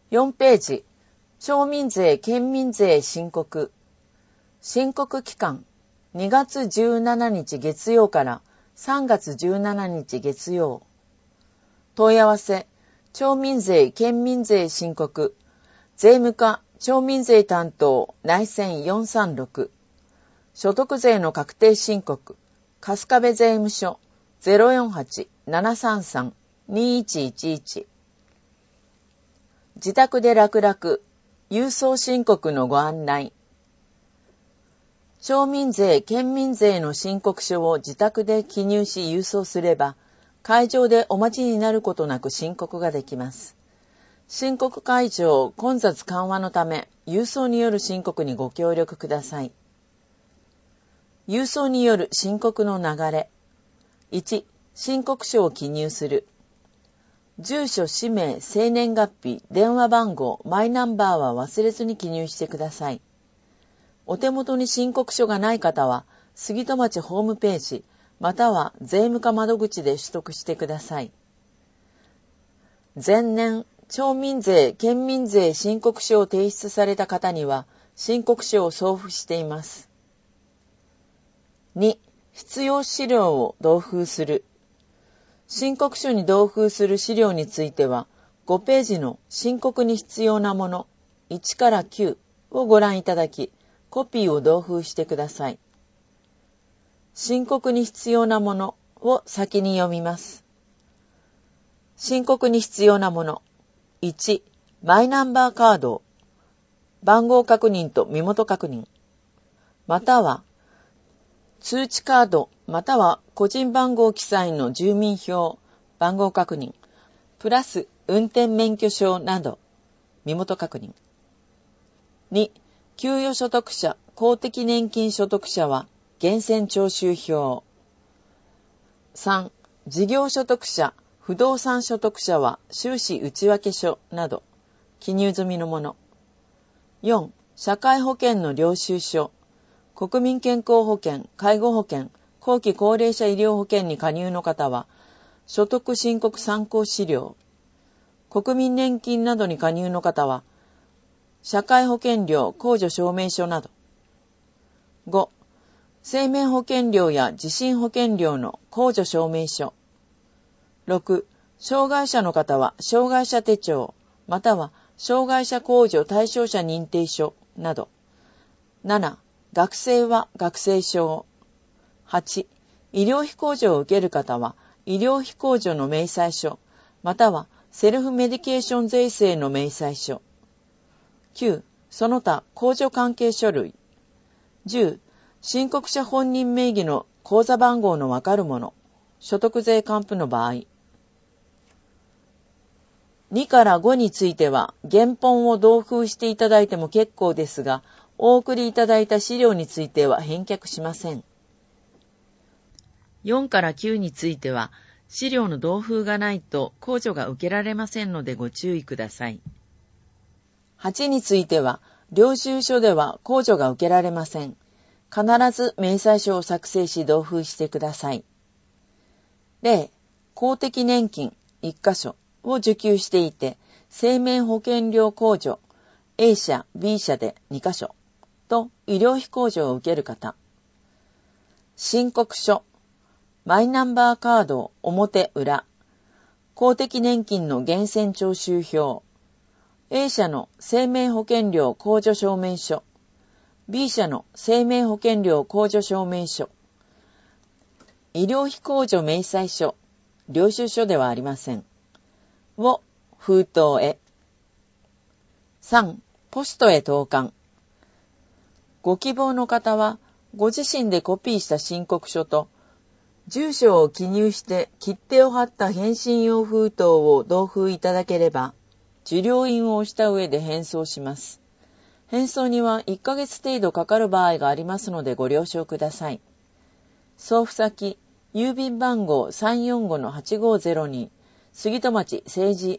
4ページ、町民税・県民税申告。申告期間、2月17日月曜から3月17日月曜。問い合わせ、町民税・県民税申告。税務課、町民税担当、内線436。所得税の確定申告、春日部税務署、048-733-2111。自宅で楽々、郵送申告のご案内。町民税・県民税の申告書を自宅で記入し郵送すれば、会場でお待ちになることなく申告ができます。申告会場混雑緩和のため、郵送による申告にご協力ください。郵送による申告の流れ。1、申告書を記入する。住所、氏名、生年月日、電話番号、マイナンバーは忘れずに記入してください。お手元に申告書がない方は、杉戸町ホームページ、または税務課窓口で取得してください。前年、町民税・県民税申告書を提出された方には、申告書を送付しています。2、必要資料を同封する。申告書に同封する資料については、5ページの申告に必要なもの1から9をご覧いただき、コピーを同封してください。申告に必要なものを先に読みます。申告に必要なもの。1、マイナンバーカード。番号確認と身元確認。または、通知カードまたは個人番号記載の住民票、番号確認、プラス運転免許証など、身元確認。2、給与所得者、公的年金所得者は、源泉徴収票。3、事業所得者、不動産所得者は、収支内訳書など、記入済みのもの。4、社会保険の領収書。国民健康保険、介護保険、後期高齢者医療保険に加入の方は、所得申告参考資料。国民年金などに加入の方は、社会保険料控除証明書など。5、生命保険料や地震保険料の控除証明書。6、障害者の方は障害者手帳、または障害者控除対象者認定書など。7、学生は学生証。8、医療費控除を受ける方は医療費控除の明細書、またはセルフメディケーション税制の明細書。9、その他控除関係書類。10、申告者本人名義の口座番号のわかるもの、所得税還付の場合。2から5については原本を同封していただいても結構ですが、お送りいただいた資料については返却しません。4から9については資料の同封がないと控除が受けられませんのでご注意ください。8については領収書では控除が受けられません。必ず明細書を作成し同封してください。例、公的年金1箇所を受給していて、生命保険料控除 A 社 B 社で2箇所と医療費控除を受ける方。申告書、マイナンバーカード表裏、公的年金の源泉徴収票、A 社の生命保険料控除証明書、B 社の生命保険料控除証明書、医療費控除明細書、領収書ではありません。を封筒へ。3、ポストへ投函。ご希望の方は、ご自身でコピーした申告書と、住所を記入して切手を貼った返信用封筒を同封いただければ、受領印を押した上で返送します。返送には1ヶ月程度かかる場合がありますのでご了承ください。送付先、郵便番号 345-8502、杉戸町政治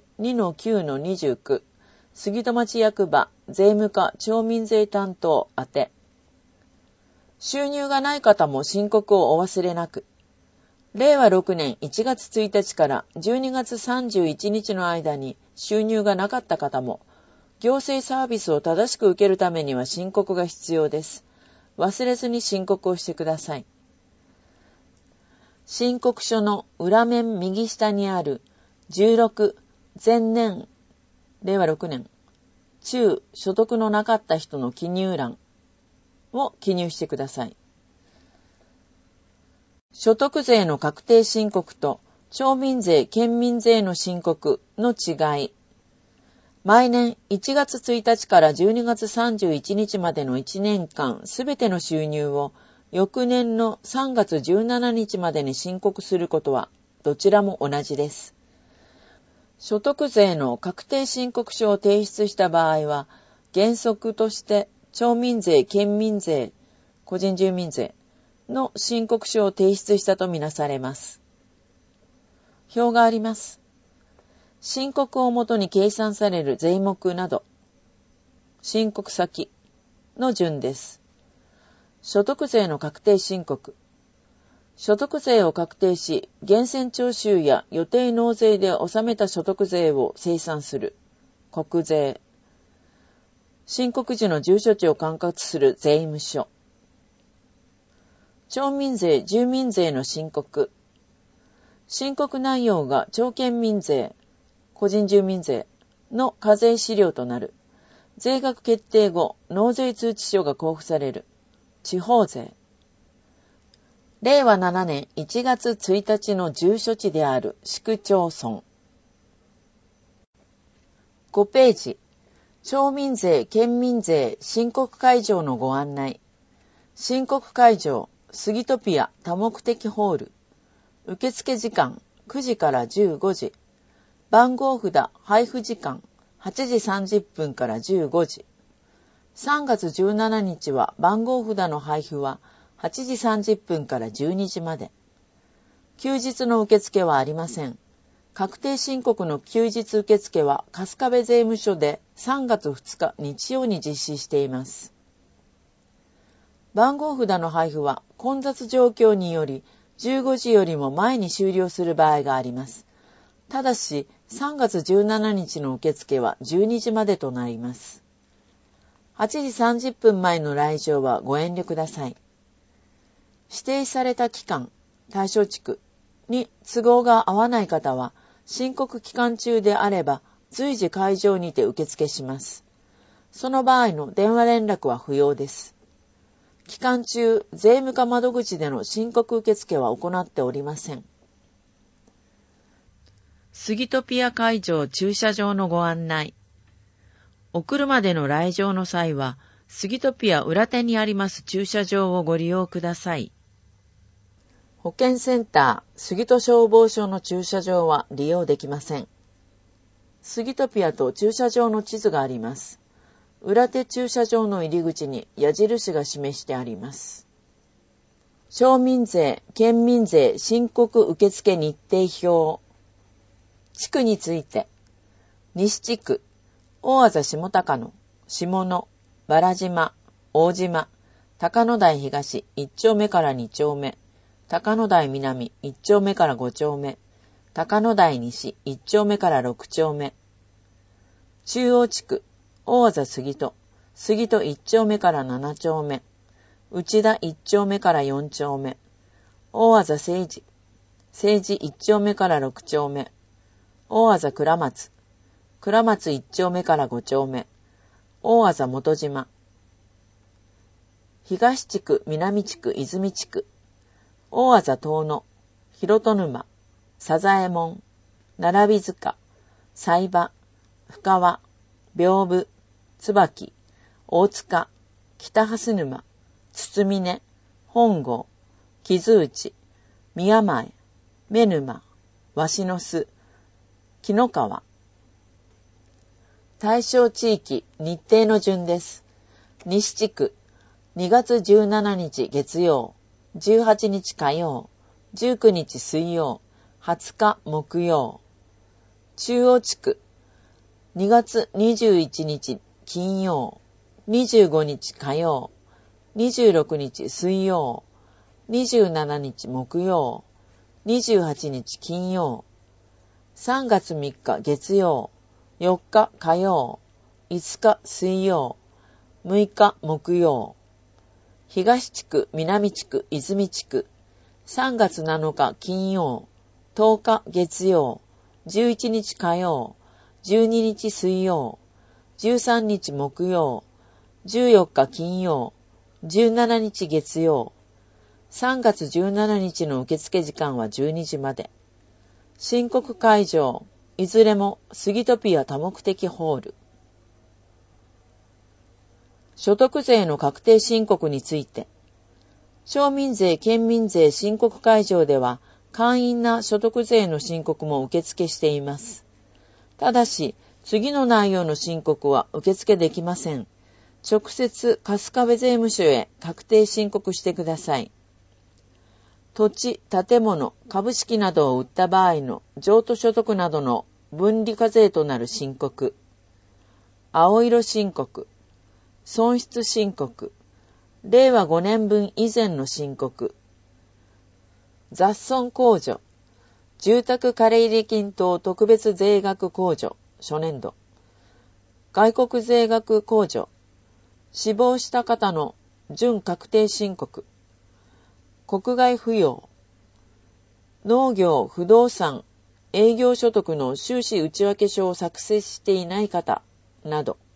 2-9-29、杉戸町役場税務課町民税担当宛て。収入がない方も申告をお忘れなく。令和6年1月1日から12月31日の間に収入がなかった方も、 行政サービスを正しく受けるためには申告が必要です。忘れずに申告をしてください。申告書の裏面右下にある16前年令和6年中所得のなかった人の記入欄を記入してください。所得税の確定申告と町民税・県民税の申告の違い。毎年1月1日から12月31日までの1年間すべての収入を翌年の3月17日までに申告することはどちらも同じです。所得税の確定申告書を提出した場合は、原則として町民税、県民税、個人住民税の申告書を提出したとみなされます。表があります。申告をもとに計算される税目など、申告先の順です。所得税の確定申告。所得税を確定し、源泉徴収や予定納税で納めた所得税を精算する。国税。申告時の住所地を管轄する税務署。町民税・住民税の申告。申告内容が町県民税、個人住民税の課税資料となる。税額決定後、納税通知書が交付される。地方税。令和7年1月1日の住所地である市区町村。5ページ。町民税・県民税申告会場のご案内。申告会場、スギトピア多目的ホール。受付時間9時から15時。番号札配布時間8時30分から15時。3月17日は番号札の配布は8時30分から12時まで。休日の受付はありません。確定申告の休日受付は春日部税務署で3月2日日曜に実施しています。番号札の配布は混雑状況により15時よりも前に終了する場合があります。ただし、3月17日の受付は12時までとなります。8時30分前の来場はご遠慮ください。指定された期間、対象地区に都合が合わない方は、申告期間中であれば随時会場にて受付します。その場合の電話連絡は不要です。期間中、税務課窓口での申告受付は行っておりません。スギトピア会場駐車場のご案内。お車での来場の際は、スギトピア裏手にあります駐車場をご利用ください。保健センター、スギト消防署の駐車場は利用できません。スギトピアと駐車場の地図があります。裏手駐車場の入り口に矢印が示してあります。町民税・県民税申告受付日程表。地区について、西地区、大字下高野、下野、原島、大島、高野台東1丁目から2丁目、高野台南1丁目から5丁目、高野台西1丁目から6丁目。中央地区、大字杉戸、杉戸1丁目から7丁目、内田1丁目から4丁目、大字政治、政治1丁目から6丁目、大字倉松、倉松1丁目から5丁目、大字元島。東地区、南地区、泉地区、大字遠野、広戸沼、佐左衛門、並塚、西場、深川、屏風、椿、大塚、北蓮沼、堤根、本郷、木津内、宮前、目沼、鷲の巣、紀の川。対象地域、日程の順です。西地区、2月17日月曜、18日火曜、19日水曜、20日木曜。中央地区、2月21日金曜、25日火曜、26日水曜、27日木曜、28日金曜。3月3日月曜、4日火曜、 5日水曜、6日木曜。東地区、南地区、泉地区。3月7日金曜、10日月曜、11日火曜、12日水曜、13日木曜、14日金曜、17日月曜。3月17日の受付時間は12時まで。申告会場、いずれもスギトピア多目的ホール。所得税の確定申告について、町民税・県民税申告会場では簡易な所得税の申告も受付しています。ただし、次の内容の申告は受付できません。直接春日部税務署へ確定申告してください。土地、建物、株式などを売った場合の譲渡所得などの分離課税となる申告。青色申告。損失申告。令和5年分以前の申告。雑損控除。住宅借入金等特別税額控除。初年度。外国税額控除。死亡した方の準確定申告。国外扶養。農業、不動産、営業所得の収支内訳書を作成していない方など。